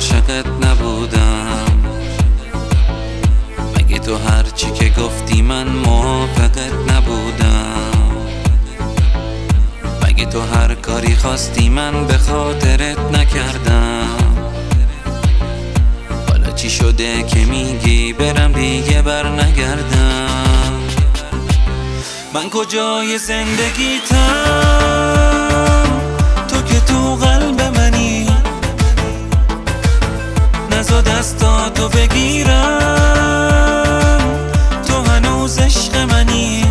عاشقت نبودم؟ مگه تو هرچی که گفتی من موافقت نبودم؟ مگه تو هر کاری خواستی من به خاطرت نکردم؟ حالا چی شده که میگی برم دیگه بر نگردم؟ من کجای زندگیتم تو که تو قلب منی؟ نزا دستاتو بگیرم تو هنوز عشق منی.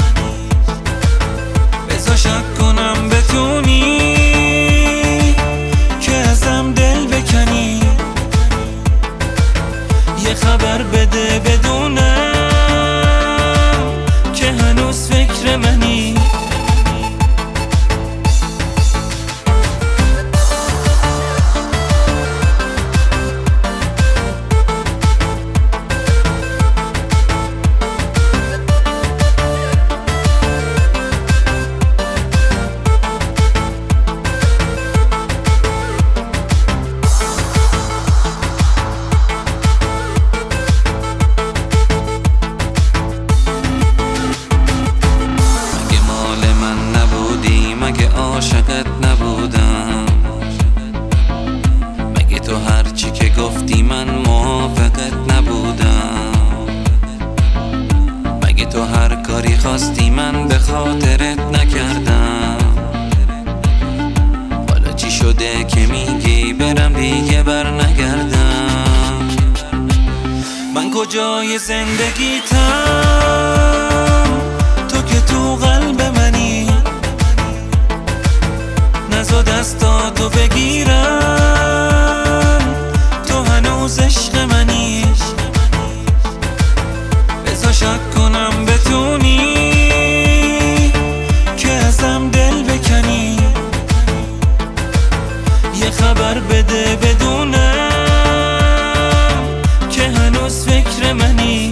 بذار شک کنم بتونی که ازم دل بکنی، یه خبر بده بدونم که هنوز فکر منی. مگه عاشقت نبودم؟ مگه تو هرچی که گفتی من موافقت نبودم؟ مگه تو هر کاری خواستی من به خاطرت نکردم؟ حالا چی شده که میگی برم دیگه بر نگردم؟ من کجای زندگیتم تو که تو قلب منی؟ نزا دستاتو بگیرم تو هنوز عشق منی. بذار شک کنم بتونی که ازم دل بکنی، یه خبر بده بدونم که هنوز فکر منی.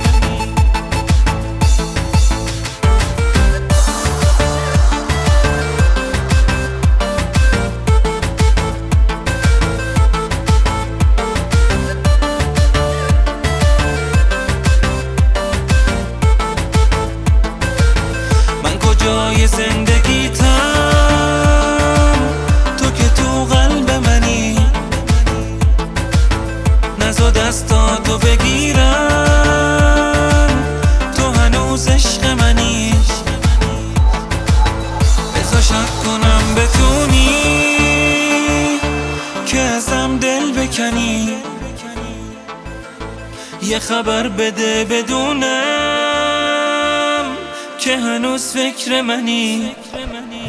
کجای زندگیتم تو که تو قلب منی؟ نزا دستاتو بگیرم تو هنوز عشق منی. بذار شک کنم بتونی که ازم دل بکنی، یه خبر بده بدونم که هنوز فکر منی.